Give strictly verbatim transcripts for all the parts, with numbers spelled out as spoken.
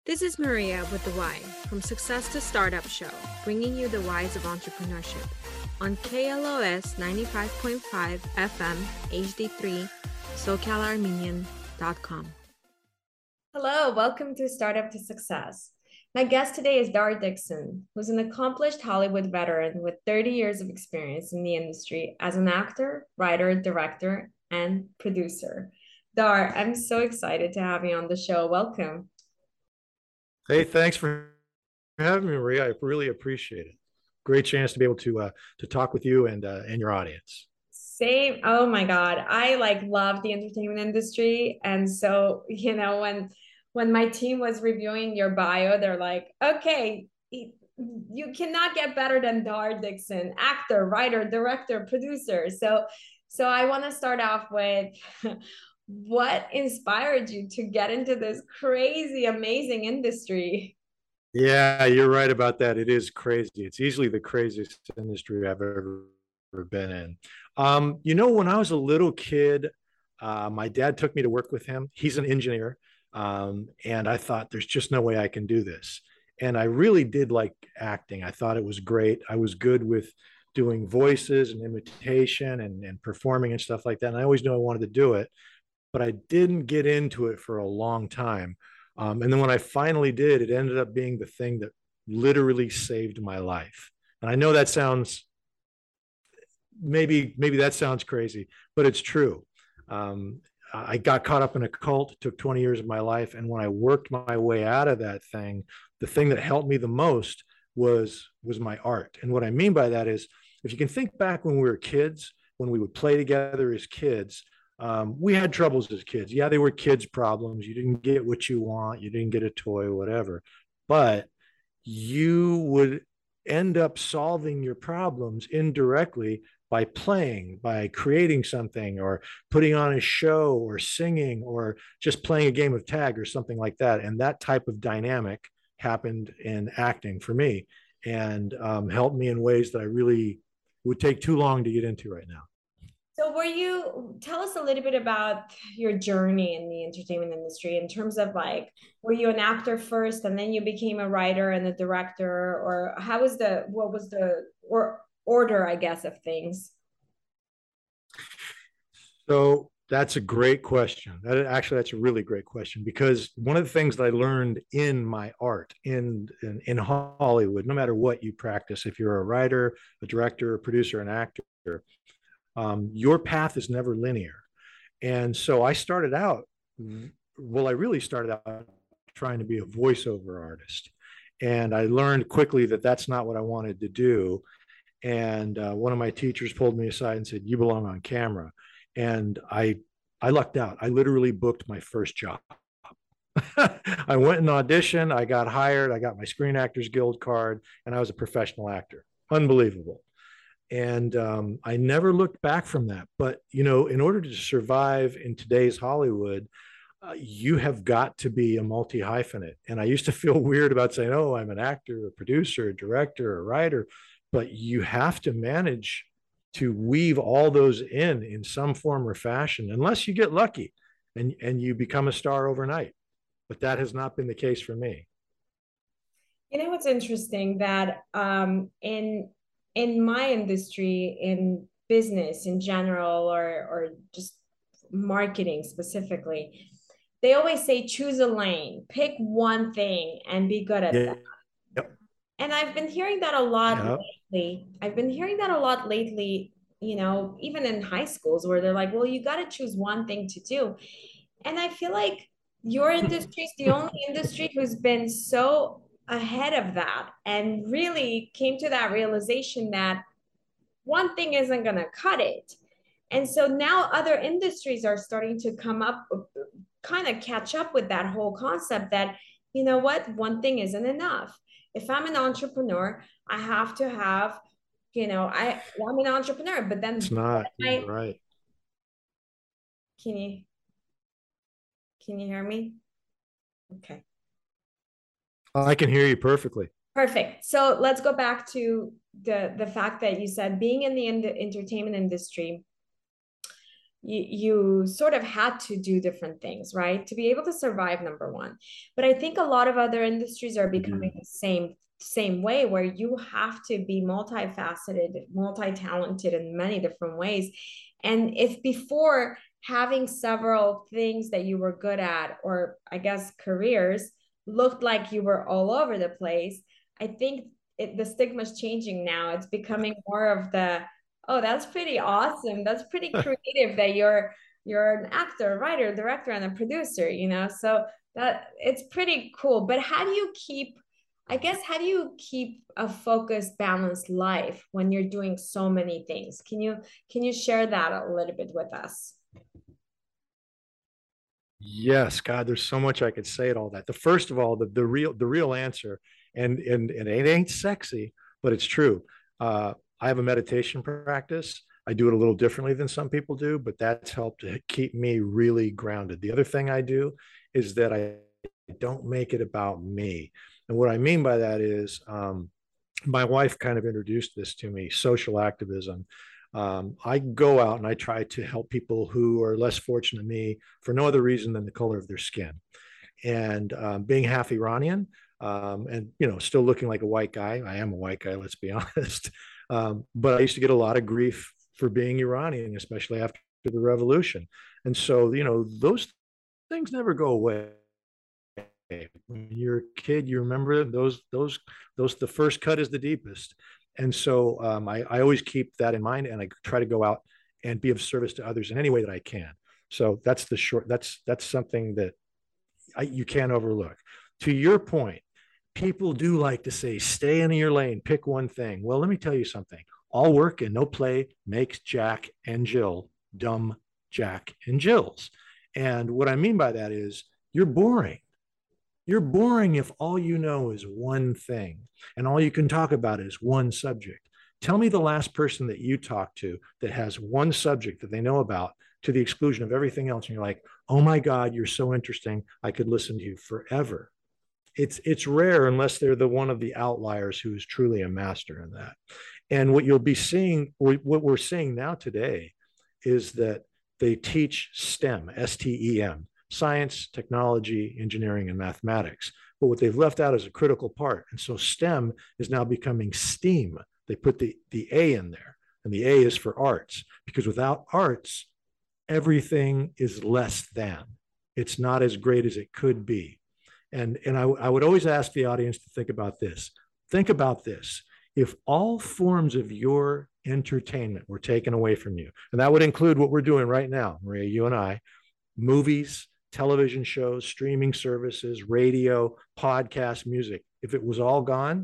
This is Maria with The Why, from Success to Startup Show, bringing you the whys of entrepreneurship on K L O S ninety-five point five F M H D three, SoCal Armenian dot com. Hello, welcome to Startup to Success. My guest today is Dar Dixon, who's an accomplished Hollywood veteran with thirty years of experience in the industry as an actor, writer, director, and producer. Dar, I'm so excited to have you on the show. Welcome. Hey, thanks for having me, Maria. I really appreciate it. Great chance to be able to uh, to talk with you and uh, and your audience. Same. Oh my God. I like love the entertainment industry. And so, you know, when when my team was reviewing your bio, they're like, okay, you cannot get better than Dar Dixon, actor, writer, director, producer. So so I want to start off with what inspired you to get into this crazy, amazing industry? Yeah, you're right about that. It is crazy. It's easily the craziest industry I've ever, ever been in. Um, you know, when I was a little kid, uh, my dad took me to work with him. He's an engineer. Um, and I thought, there's just no way I can do this. And I really did like acting. I thought it was great. I was good with doing voices and imitation and, and performing and stuff like that. And I always knew I wanted to do it, but I didn't get into it for a long time. Um, and then when I finally did, it ended up being the thing that literally saved my life. And I know that sounds maybe maybe that sounds crazy, but it's true. Um, I got caught up in a cult. It took twenty years of my life, and when I worked my way out of that thing, the thing that helped me the most was was my art. And what I mean by that is, if you can think back when we were kids, when we would play together as kids, um, we had troubles as kids. Yeah, they were kids' problems. You didn't get what you want. You didn't get a toy, whatever. But you would end up solving your problems indirectly by playing, by creating something, or putting on a show, or singing, or just playing a game of tag or something like that. And that type of dynamic happened in acting for me, and um, helped me in ways that I really would take too long to get into right now. So, were you tell us a little bit about your journey in the entertainment industry in terms of like, were you an actor first and then you became a writer and a director, or how was the what was the or order, I guess, of things? So that's a great question. That actually, that's a really great question, because one of the things that I learned in my art in, in in Hollywood, no matter what you practice, if you're a writer, a director, a producer, an actor, um, your path is never linear. And so I started out, well, I really started out trying to be a voiceover artist, and I learned quickly that that's not what I wanted to do. And uh, one of my teachers pulled me aside and said, "You belong on camera." And I, I lucked out. I literally booked my first job. I went and auditioned. I got hired. I got my Screen Actors Guild card, and I was a professional actor. Unbelievable. And um, I never looked back from that. But you know, in order to survive in today's Hollywood, uh, you have got to be a multi hyphenate. And I used to feel weird about saying, "Oh, I'm an actor, a producer, a director, a writer," but you have to manage to weave all those in in some form or fashion, unless you get lucky and and you become a star overnight. But that has not been the case for me. You know what's interesting that um, in in my industry, in business in general, or or just marketing specifically, they always say choose a lane, pick one thing, and be good at Yeah. that. Yep. And I've been hearing that a lot Yeah. lately. I've been hearing that a lot lately, you know, even in high schools where they're like, well, you got to choose one thing to do. And I feel like your industry is the only industry who's been so ahead of that and really came to that realization that one thing isn't going to cut it. And so now other industries are starting to come up, kind of catch up with that whole concept that, you know what, one thing isn't enough. If I'm an entrepreneur, I have to have, you know, I, well, I'm an entrepreneur, but It's then not. You're I, right. can you, can you hear me? Okay. I can hear you perfectly. Perfect. So let's go back to the the fact that you said being in the in- entertainment industry, you, you sort of had to do different things, right? To be able to survive, number one. But I think a lot of other industries are becoming Mhm. the same same way where you have to be multifaceted, multi-talented in many different ways. And if before having several things that you were good at, or I guess careers, looked like you were all over the place, I think it, the stigma is changing now. It's becoming more of the, oh, that's pretty awesome. That's pretty creative that you're you're an actor, writer, director, and a producer, you know? So that it's pretty cool. But how do you keep, I guess, how do you keep a focused, balanced life when you're doing so many things? Can you can you share that a little bit with us? Yes, God, there's so much I could say at all that. The first of all, the, the real the real answer, and and, and it ain't sexy, but it's true. Uh, I have a meditation practice. I do it a little differently than some people do, but that's helped to keep me really grounded. The other thing I do is that I don't make it about me. And what I mean by that is um, my wife kind of introduced this to me, social activism. Um, I go out and I try to help people who are less fortunate than me for no other reason than the color of their skin. And um, being half Iranian, um, and you know, still looking like a white guy. I am a white guy, let's be honest. Um, but I used to get a lot of grief for being Iranian, especially after the revolution. And so, you know, those things never go away. When you're a kid, you remember those those those the first cut is the deepest. And so um, I, I always keep that in mind, and I try to go out and be of service to others in any way that I can. So that's the short. That's that's something that I, you can't overlook. To your point, people do like to say, "Stay in your lane, pick one thing." Well, let me tell you something. All work and no play makes Jack and Jill dumb Jack and Jills. And what I mean by that is you're boring. You're boring if all you know is one thing and all you can talk about is one subject. Tell me the last person that you talk to that has one subject that they know about to the exclusion of everything else. And you're like, oh my God, you're so interesting. I could listen to you forever. It's it's rare unless they're the one of the outliers who is truly a master in that. And what you'll be seeing, what we're seeing now today is that they teach STEM, S T E M, science, technology, engineering, and mathematics. But what they've left out is a critical part. And so STEM is now becoming STEAM. They put the, the A in there, and the A is for arts, because without arts, everything is less than. It's not as great as it could be. And, and I, I would always ask the audience to think about this. Think about this. If all forms of your entertainment were taken away from you, and that would include what we're doing right now, Maria, you and I, movies, television shows, streaming services, radio, podcast, music, if it was all gone,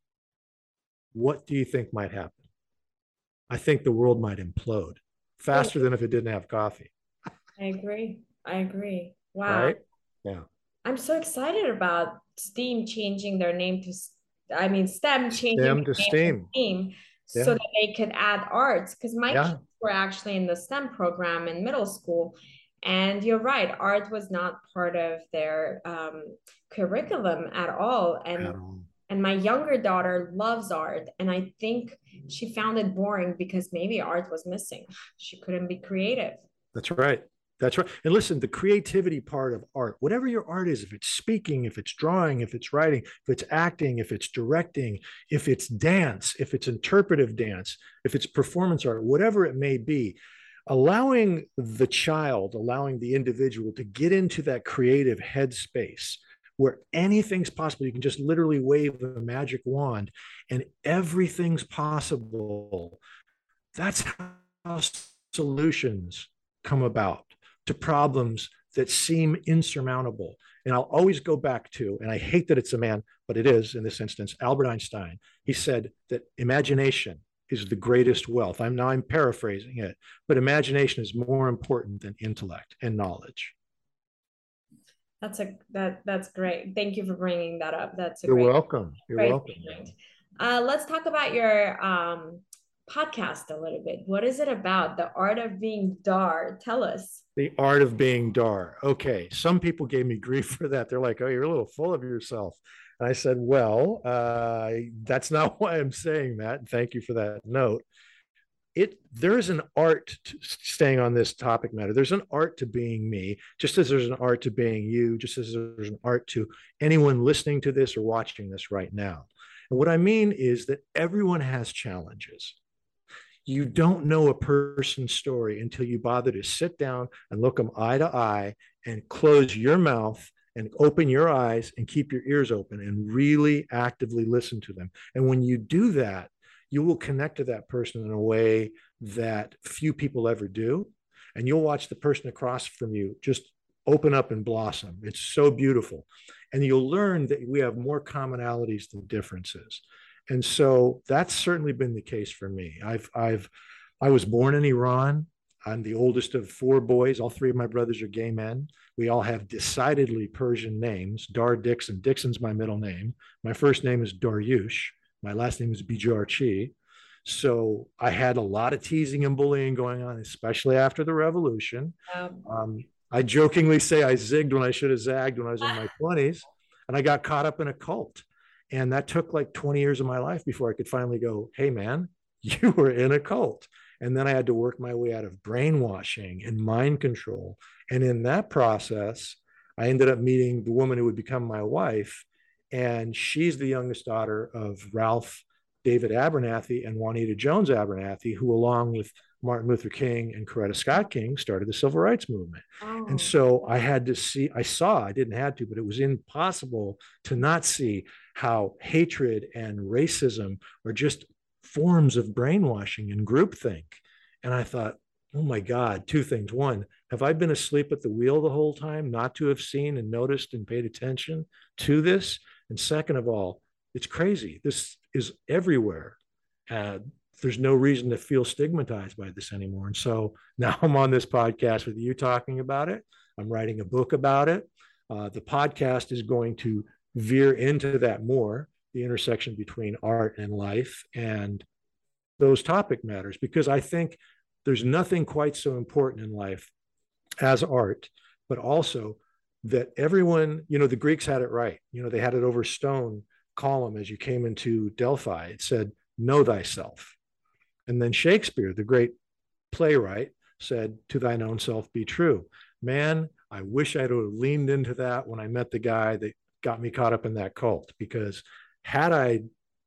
what do you think might happen? I think the world might implode Oh, faster than if it didn't have coffee, I agree. I agree. Wow. right? Yeah. I'm so excited about Steam changing their name to, I mean, STEM changing STEM to their name to STEAM. Steam so Yeah. that they could add arts. Because my kids Yeah. were actually in the STEM program in middle school. And you're right, art was not part of their um, curriculum at all. And Um, and my younger daughter loves art. And I think she found it boring because maybe art was missing. She couldn't be creative. That's right. That's right. And listen, the creativity part of art, whatever your art is, if it's speaking, if it's drawing, if it's writing, if it's acting, if it's directing, if it's dance, if it's interpretive dance, if it's performance art, whatever it may be, allowing the child, allowing the individual to get into that creative headspace where anything's possible. You can just literally wave a magic wand and everything's possible. That's how solutions come about to problems that seem insurmountable. And I'll always go back to, and I hate that it's a man, but it is in this instance, Albert Einstein. He said that imagination is the greatest wealth. I'm now I'm paraphrasing it, but imagination is more important than intellect and knowledge. That's a that that's great. Thank you for bringing that up. That's a You're great welcome. You're great welcome. point. Uh, let's talk about your um, podcast a little bit. What is it about? The art of being Dar. Tell us. The art of being Dar. Okay, some people gave me grief for that. They're like, "Oh, you're a little full of yourself." And I said, "Well, uh, that's not why I'm saying that. Thank you for that note. it there is an art to staying on this topic matter. There's an art to being me, just as there's an art to being you, just as there's an art to anyone listening to this or watching this right now. And what I mean is that everyone has challenges. You don't know a person's story until you bother to sit down and look them eye to eye and close your mouth and open your eyes and keep your ears open and really actively listen to them. And when you do that, you will connect to that person in a way that few people ever do. And you'll watch the person across from you just open up and blossom. It's so beautiful. And you'll learn that we have more commonalities than differences. And so that's certainly been the case for me. I've, I've, I was born in Iran. I'm the oldest of four boys. All three of my brothers are gay men. We all have decidedly Persian names. Dar Dixon. Dixon's my middle name. My first name is Daryush. My last name is Bijarchi. So I had a lot of teasing and bullying going on, especially after the revolution. Um, um, I jokingly say I zigged when I should have zagged when I was in my twenties, and I got caught up in a cult. And that took like twenty years of my life before I could finally go, hey, man, you were in a cult. And then I had to work my way out of brainwashing and mind control. And in that process, I ended up meeting the woman who would become my wife. And she's the youngest daughter of Ralph David Abernathy and Juanita Jones Abernathy, who, along with Martin Luther King and Coretta Scott King, started the civil rights movement. Oh. And so I had to see, I saw, I didn't have to, but it was impossible to not see how hatred and racism are just forms of brainwashing and groupthink. And I thought, oh my God, two things. One, have I been asleep at the wheel the whole time, not to have seen and noticed and paid attention to this? And second of all, it's crazy. This is everywhere. Uh, there's no reason to feel stigmatized by this anymore. And so now I'm on this podcast with you talking about it. I'm writing a book about it. Uh, the podcast is going to veer into that more, the intersection between art and life and those topic matters, because I think there's nothing quite so important in life as art, but also that everyone, you know, the Greeks had it right. You know, they had it over stone column as you came into Delphi. It said, know thyself. And then Shakespeare, the great playwright, said, to thine own self be true. Man, I wish I'd have leaned into that when I met the guy that got me caught up in that cult, because had I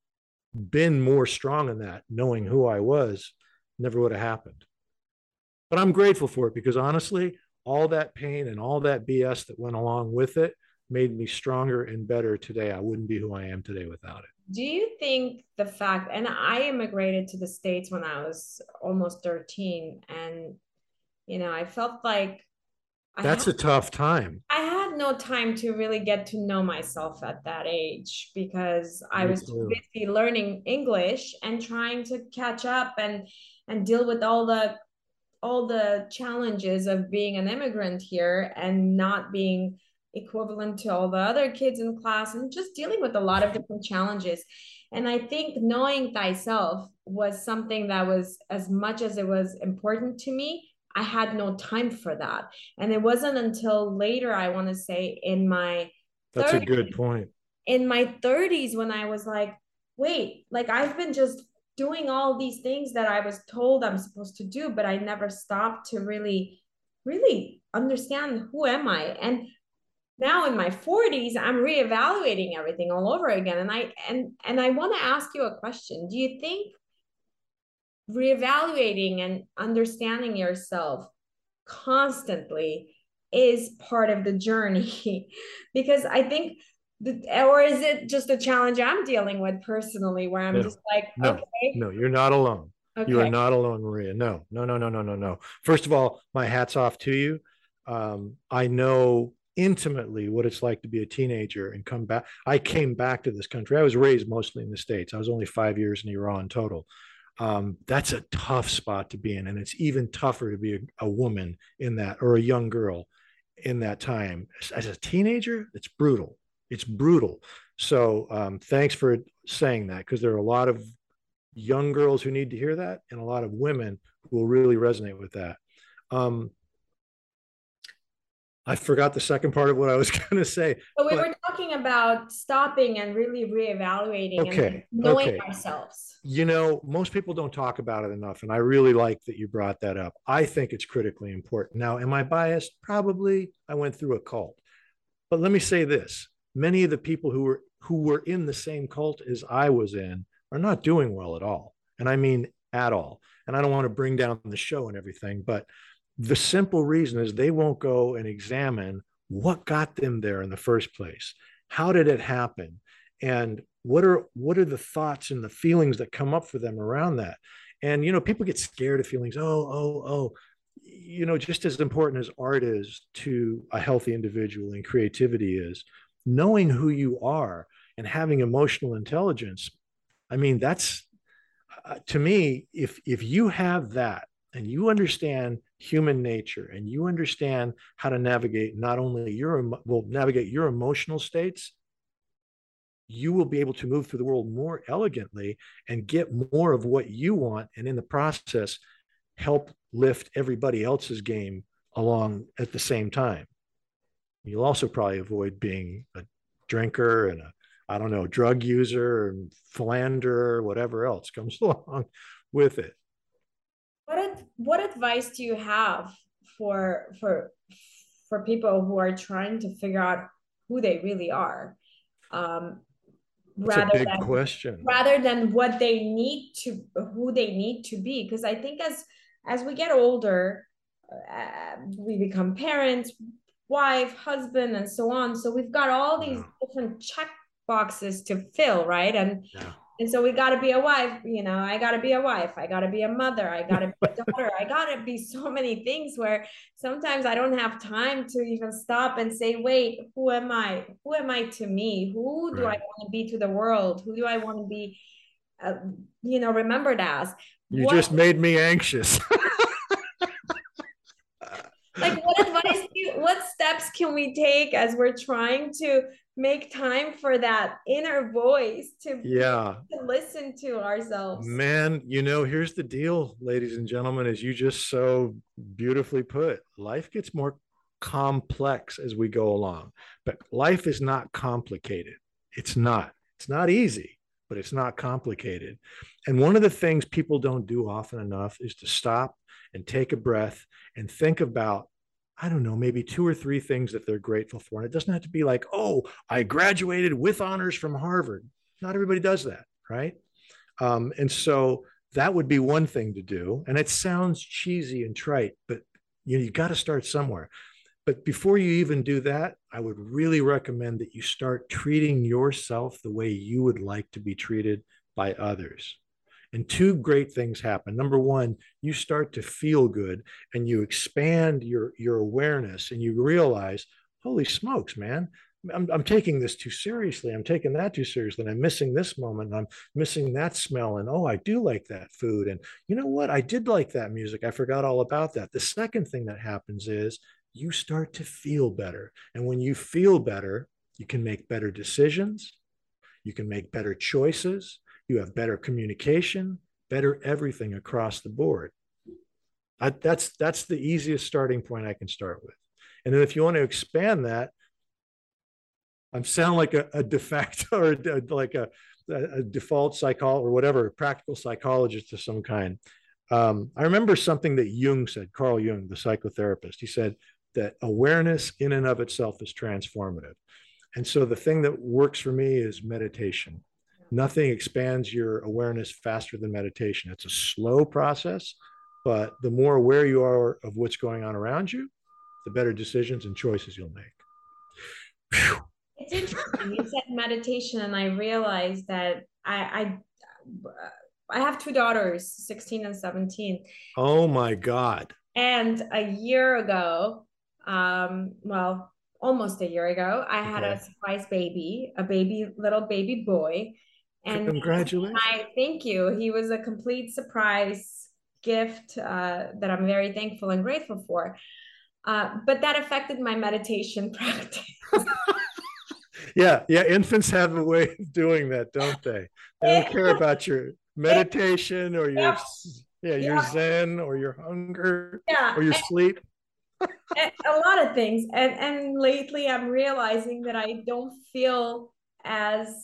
been more strong in that, knowing who I was, never would have happened. But I'm grateful for it, because honestly, all that pain and all that B S that went along with it made me stronger and better today. I wouldn't be who I am today without it. Do you think the fact, and I immigrated to the States when I was almost thirteen, and, you know, I felt like I That's had, a tough time. I had no time to really get to know myself at that age, because I was too busy learning English and trying to catch up and and deal with all the all the challenges of being an immigrant here and not being equivalent to all the other kids in class, and just dealing with a lot of different challenges. And I think knowing thyself was something that was, as much as it was important to me, I had no time for that. And it wasn't until later, I want to say in my That's thirties, a good point. In my thirties, when I was like, wait, like I've been just doing all these things that I was told I'm supposed to do, but I never stopped to really, really understand who am I. And now in my forties, I'm reevaluating everything all over again. And I and and I want to ask you a question. Do you think reevaluating and understanding yourself constantly is part of the journey? Because I think the, or is it just a challenge I'm dealing with personally, where I'm no, just like, no, okay. No, you're not alone. Okay. You are not alone, Maria. No, no, no, no, no, no, no. First of all, my hat's off to you. Um, I know intimately what it's like to be a teenager and come back. I came back to this country. I was raised mostly in the States. I was only five years in Iran total. Um, that's a tough spot to be in. And it's even tougher to be a, a woman in that, or a young girl in that time. As a teenager, it's brutal. It's brutal. So um, thanks for saying that, because there are a lot of young girls who need to hear that, and a lot of women who will really resonate with that. Um, I forgot the second part of what I was going to say. So we were talking about stopping and really reevaluating and like Okay. knowing Okay. ourselves. You know, most people don't talk about it enough. And I really like that you brought that up. I think it's critically important. Now, am I biased? Probably. I went through a cult. But let me say this: many of the people who were who were in the same cult as I was in are not doing well at all. And I mean at all. And I don't want to bring down the show and everything, but the simple reason is they won't go and examine what got them there in the first place. How did it happen? And what are what are the thoughts and the feelings that come up for them around that? And you know, people get scared of feelings. Oh, oh, oh, you know, just as important as art is to a healthy individual and creativity is, knowing who you are and having emotional intelligence. I mean, that's uh, to me, if if you have that and you understand human nature and you understand how to navigate not only your well navigate your emotional states, you will be able to move through the world more elegantly and get more of what you want, and in the process help lift everybody else's game along at the same time. You'll also probably avoid being a drinker and a, I don't know, drug user and philanderer, whatever else comes along with it. What what advice do you have for for for people who are trying to figure out who they really are, um, That's a rather big than question. rather than what they need to who they need to be? Because I think as as we get older, uh, we become parents, wife, husband, and so on. So we've got all these Yeah. different check boxes to fill, right? And Yeah. and so we got to be a wife, you know, I got to be a wife, I got to be a mother, I got to be a daughter, I got to be so many things where sometimes I don't have time to even stop and say, wait, who am I? Who am I to me? Who do I Right. want to be to the world? Who do I want to be, uh, you know, remembered as? You What just made me anxious. like what advice do you, what steps can we take as we're trying to make time for that inner voice to be Yeah. able to listen to ourselves? Man, you know, here's the deal, ladies and gentlemen, as you just so beautifully put, life gets more complex as we go along, but life is not complicated. It's not. It's not easy, but it's not complicated. And one of the things people don't do often enough is to stop and take a breath and think about, I don't know, maybe two or three things that they're grateful for. And it doesn't have to be like, oh, I graduated with honors from Harvard. Not everybody does that, right? Um, and so that would be one thing to do. And it sounds cheesy and trite, but you know, you got to start somewhere. But before you even do that, I would really recommend that you start treating yourself the way you would like to be treated by others. And two great things happen. Number one, you start to feel good and you expand your, your awareness and you realize, holy smokes, man, I'm, I'm taking this too seriously. I'm taking that too seriously. And I'm missing this moment. And I'm missing that smell. And oh, I do like that food. And you know what? I did like that music. I forgot all about that. The second thing that happens is you start to feel better. And when you feel better, you can make better decisions. You can make better choices. You have better communication, better everything across the board. I, that's that's the easiest starting point I can start with. And then if you want to expand that, I sound like a, a de facto or a, like a, a default psychologist or whatever, practical psychologist of some kind. Um, I remember something that Jung said, Carl Jung, the psychotherapist. He said that awareness in and of itself is transformative. And so the thing that works for me is meditation. Nothing expands your awareness faster than meditation. It's a slow process, but the more aware you are of what's going on around you, the better decisions and choices you'll make. Whew. It's interesting. You said meditation, and I realized that I I I have two daughters, sixteen and seventeen. Oh my God. And a year ago, um, well, almost a year ago, I had a Okay. surprise baby, a baby, little baby boy. And Congratulations. I thank you. He was a complete surprise gift uh, that I'm very thankful and grateful for. Uh, but that affected my meditation practice. Yeah, yeah. Infants have a way of doing that, don't they? They don't care about your meditation or your Yep, yeah, your yep, zen or your hunger yeah. or your sleep. A a lot of things. And and lately I'm realizing that I don't feel as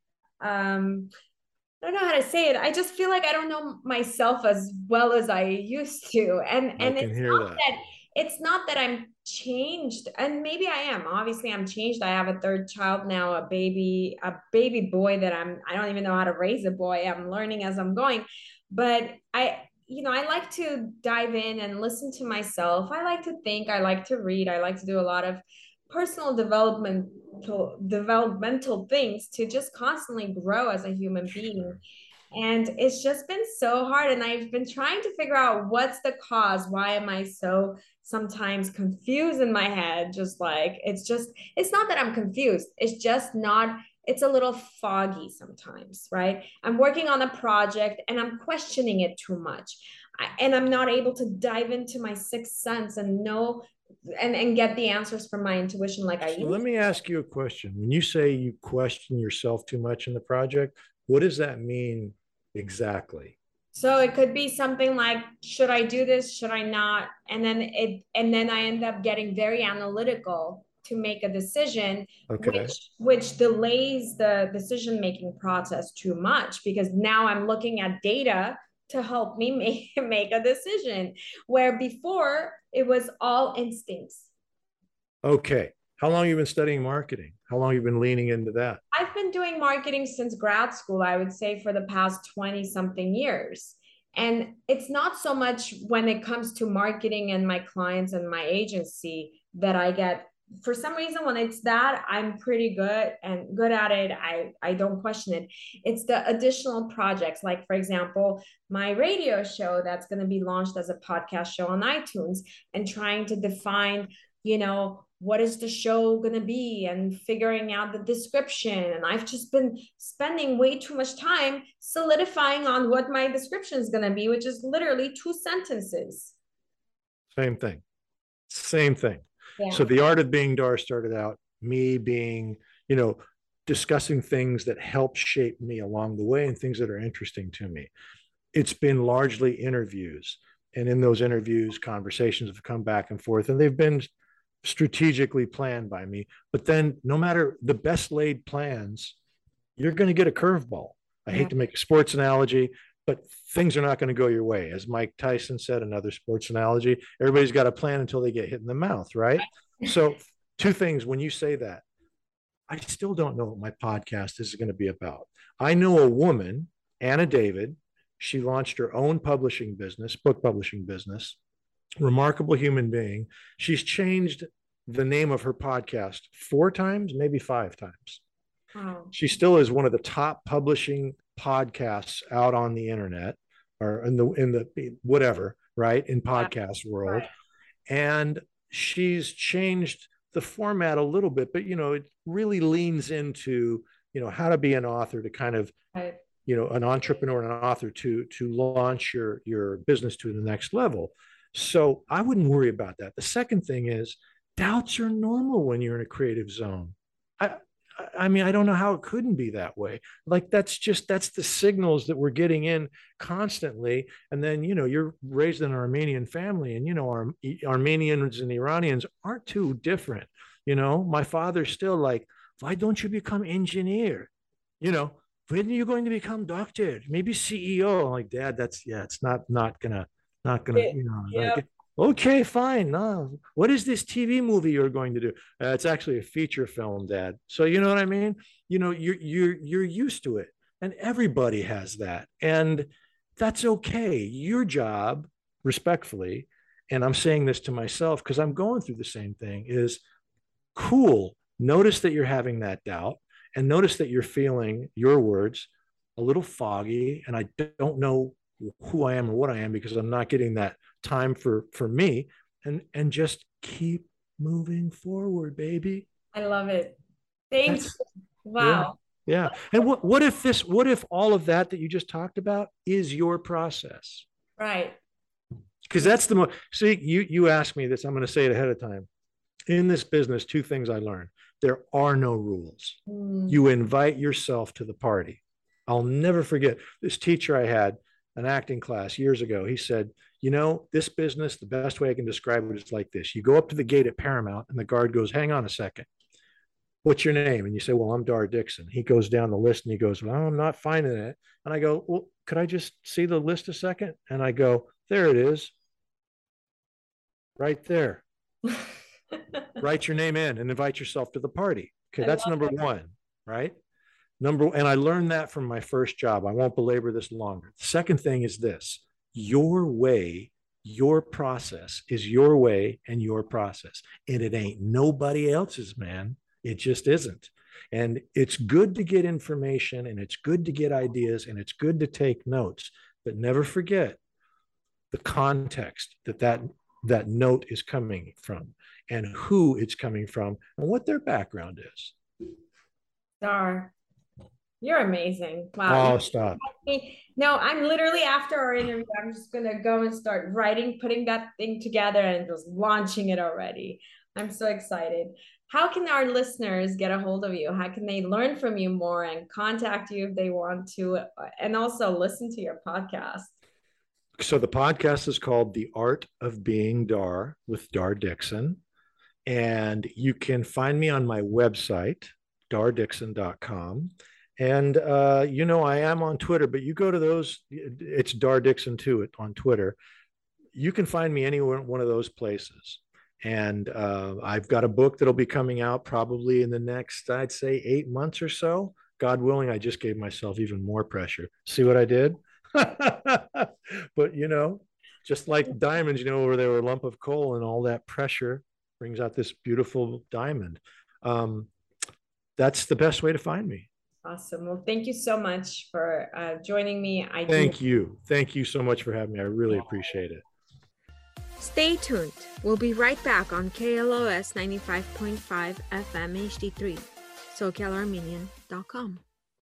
um I don't know how to say it. I just feel like I don't know myself as well as I used to. And I and can it's hear not that. that it's not that I'm changed. And maybe I am. Obviously, I'm changed. I have a third child now, a baby, a baby boy that I'm I don't even know how to raise a boy. I'm learning as I'm going. But I you know, I like to dive in and listen to myself. I like to think, I like to read, I like to do a lot of personal development developmental things to just constantly grow as a human being. Sure. And it's just been so hard. And I've been trying to figure out what's the cause. Why am I so sometimes confused in my head? Just like, it's just, it's not that I'm confused. It's just not, it's a little foggy sometimes, right? I'm working on a project and I'm questioning it too much. I, and I'm not able to dive into my sixth sense and know and, and get the answers from my intuition like I So let used me to. ask you a question. When you say you question yourself too much in the project, what does that mean exactly? So it could be something like, should I do this? Should I not? And then it, and then I end up getting very analytical to make a decision, Okay. which which delays the decision making process too much because now I'm looking at data to help me make make a decision, where before it was all instincts. Okay. How long have you been studying marketing? How long have you been leaning into that? I've been doing marketing since grad school, I would say for the past twenty something years. And it's not so much when it comes to marketing and my clients and my agency that I get, for some reason, when it's that, I'm pretty good and good at it. I, I don't question it. It's the additional projects, like, for example, my radio show that's going to be launched as a podcast show on iTunes and trying to define, you know, what is the show going to be and figuring out the description. And I've just been spending way too much time solidifying on what my description is going to be, which is literally two sentences. Same thing. Same thing. So Yeah. the art of being Dar started out me being, you know, discussing things that help shape me along the way and things that are interesting to me. It's been largely interviews. And in those interviews, conversations have come back and forth, and they've been strategically planned by me. But then, no matter the best laid plans, you're going to get a curveball. I Yeah. hate to make a sports analogy, but things are not going to go your way. As Mike Tyson said, another sports analogy, everybody's got a plan until they get hit in the mouth, right? So, two things when you say that, I still don't know what my podcast is going to be about. I know a woman, Anna David. She launched her own publishing business, book publishing business. Remarkable human being. She's changed the name of her podcast four times, maybe five times. Wow. She still is one of the top publishing podcasts out on the internet or in the in the whatever, right, in Yeah. podcast world. Right. And she's changed the format a little bit, but you know, it really leans into, you know, how to be an author to kind of, Right. you know, an entrepreneur and an author to to launch your your business to the next level. So I wouldn't worry about that. The second thing is doubts are normal when you're in a creative zone. I I mean, I don't know how it couldn't be that way. Like that's just that's the signals that we're getting in constantly. And then, you know, you're raised in an Armenian family, and you know, Ar- Armenians and Iranians aren't too different. You know, my father's still like, why don't you become engineer? You know, when are you going to become doctor? Maybe C E O. I'm like, Dad, that's yeah, it's not not gonna not gonna, you know, Yeah. like okay, fine. No, what is this T V movie you're going to do? Uh, it's actually a feature film, Dad. So you know what I mean? You know, you're you're you're used to it, and everybody has that, and that's okay. Your job, respectfully, and I'm saying this to myself because I'm going through the same thing, is cool. Notice that you're having that doubt, and notice that you're feeling your words a little foggy, and I don't know who I am or what I am because I'm not getting that time for for me, and and just keep moving forward, baby. I love it. Thank you. That's yeah. Wow. Yeah. And what what if this what if all of that that you just talked about is your process? Right. Because that's the most see, you you asked me this, I'm going to say it ahead of time. In this business, two things I learned. There are no rules. Mm. You invite yourself to the party. I'll never forget this teacher I had, an acting class years ago. He said, you know, this business, the best way I can describe it is like this. You go up to the gate at Paramount and the guard goes, hang on a second. What's your name? And you say, well, I'm Dar Dixon. He goes down the list and he goes, well, I'm not finding it. And I go, well, could I just see the list a second? And I go, there it is. Right there. Write your name in and invite yourself to the party. Okay, I that's number it. one, right? Number, and I learned that from my first job. I won't belabor this longer. The second thing is this: your way, your process is your way and your process. And it ain't nobody else's, man. It just isn't. And it's good to get information and it's good to get ideas and it's good to take notes, but never forget the context that that, that note is coming from and who it's coming from and what their background is. Dar, you're amazing. Wow. Oh, stop. No, I'm literally after our interview, I'm just gonna go and start writing, putting that thing together and just launching it already. I'm so excited. How can our listeners get a hold of you? How can they learn from you more and contact you if they want to, and also listen to your podcast? So the podcast is called The Art of Being Dar with Dar Dixon. And you can find me on my website, dar dixon dot com. And, uh, you know, I am on Twitter, but you go to those, it's Dar Dixon too on Twitter. You can find me anywhere, one of those places. And uh, I've got a book that'll be coming out probably in the next, I'd say, eight months or so. God willing, I just gave myself even more pressure. See what I did? But, you know, just like diamonds, you know, where they were a lump of coal and all that pressure brings out this beautiful diamond. Um, that's the best way to find me. Awesome. Well, thank you so much for uh, joining me. I Thank do- you. Thank you so much for having me. I really appreciate it. Stay tuned. We'll be right back on K L O S ninety-five point five F M H D three, SoCal Armenian dot com.